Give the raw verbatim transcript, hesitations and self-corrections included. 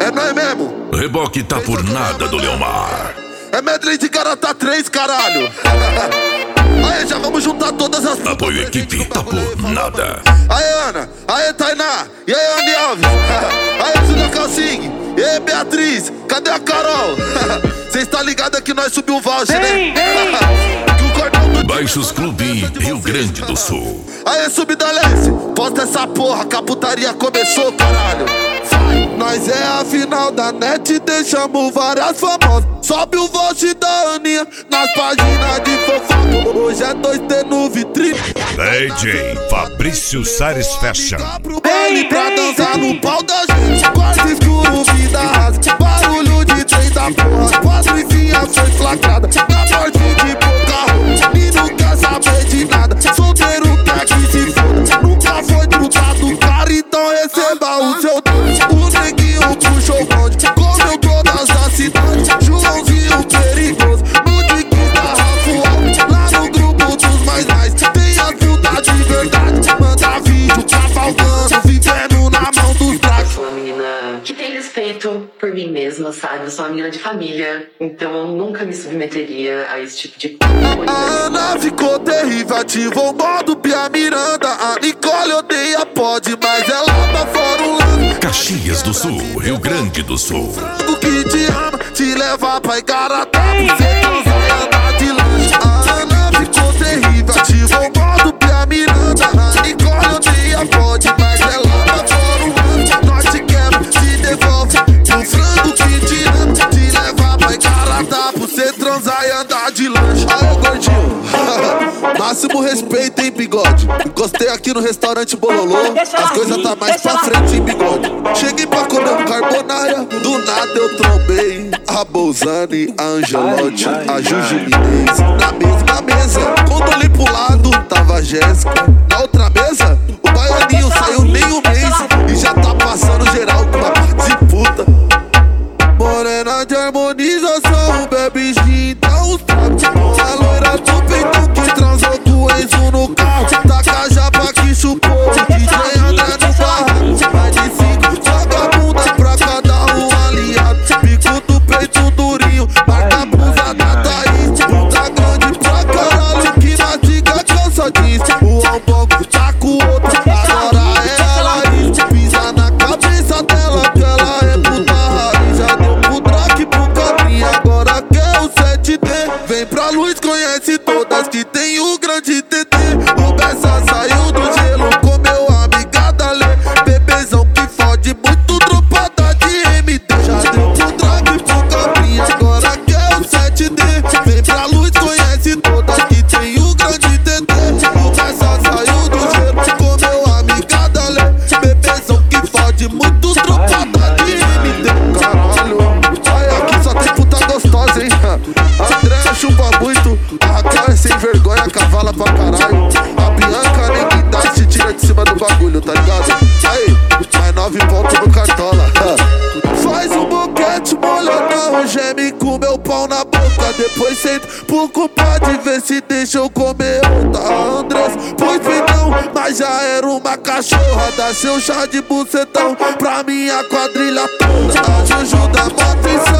É nóis mesmo. Reboque tá por nada do Leomar. É medley de Garota três, caralho. Aí, já vamos juntar todas as... Apoio equipe tá por nada. Aê, Ana. Aê, Tainá. E aí, Andy Alves. Aê, Julia Calcing. E aí, Beatriz. Cadê a Carol? Cês tá ligado que nós subiu o voucher, né? Que o cordão do... Baixos Clube, Rio Grande do Sul. Aê, Subdalense. Posta essa porra, que a putaria começou, caralho. Nós é a final da net, deixamos várias famosas. Sobe o voucher da Aninha nas páginas de fofoca. Hoje é dois T no vitrine. D J Fabrício Sares Fashion. Pro baile pra dançar no pau da gente. Quarto escuro, vida rasa. Barulho de trem da porra. Quatro enfinha foi flagrada. Na morte de boca. E não quer saber de nada. Solteiro quer que se foda. Nunca foi trocado, cara, então receba o seu dono. O neguinho puxou o bonde, comeu todas as cidades. Joãozinho perigoso, no diquinho da Rafael. Lá no grupo dos mais mais, tem as putas de verdade. Manda vídeo cavalgando, vivendo na mão dos craques. Sou uma menina que tem respeito por mim mesma, sabe? Eu sou uma menina de família, então eu nunca me submeteria a esse tipo de coisa. A Ana ficou terrível, ativou o modo Pia Miranda. A Nicole odeia pode, mas ela tá fora um lance. Caxias do Sul, Rio Grande do Sul. O que te ama, te leva pra Igarapé. Você transar e andar de lanche. A Ana ficou terrível, ativou o modo Pia Miranda. A Nicole odeia pode, mas ela tá fora um lance. Nós te quebra, te devolve o frango que te ama, te leva pra Igarapé. Você transar e andar de lanche. Aí, gordinho, máximo respeito, hein, bigode. Encostei aqui no restaurante Bololô. As coisas tá mais pra frente, hein, bigode. Cheguei pra comer um carbonara. Do nada eu trombei a Bolzani, a Angelotti, a Juju Minez. Na mesma mesa, quando olhei pro lado, tava a Jéssica. Na outra mesa, o baianinho saiu nem um mês e já tá passando geral com uma parte de puta. Morena de harmonização, bebe gin, dá uns trapos. A loira do peito que transou com o Enzo no carro. Taca a japa que chupou, D J André no barraco. Mais de cinco, joga a bunda pra cada um aliado. Pico do peito durinho, marca a blusa da Thaís. Bunda grande pra caralho, que mastiga cansa disso. O ambongo tá com o outro, agora é ela isso. Pisa na cabeça dela, que ela é puta raiz. Já deu pro Drake, pro Cabrinha, agora quer o sete D. Vem pra luz, conhece todas que tem o grande T T. O Bessa saiu do gelo, comeu a amiga da Lê. Bebezão que fode muito, dropada de M D. Já deu pro Drake, pro Cabrinha, agora quer o sete D. Vem pra luz, conhece todas que tem o grande T T. O Bessa saiu do gelo, comeu a amiga da Lê. Bebezão que fode muito, dropada de M D. Caralho, ai, aqui só tem puta gostosa, hein? André chupa muito, a Raquel é sem vergonha, cavala pra caralho. A Bianca nem dá se tira de cima do bagulho, tá ligado? Aí, mais nove pontos no cartola. Faz um boquete molhadão, geme com meu pau na boca. Depois senta pro culpado ver se deixa eu comer outra. A Andrés, pois bem não, mas já era uma cachorra. Dá seu chá de bucetão pra minha quadrilha toda. A Juju da moto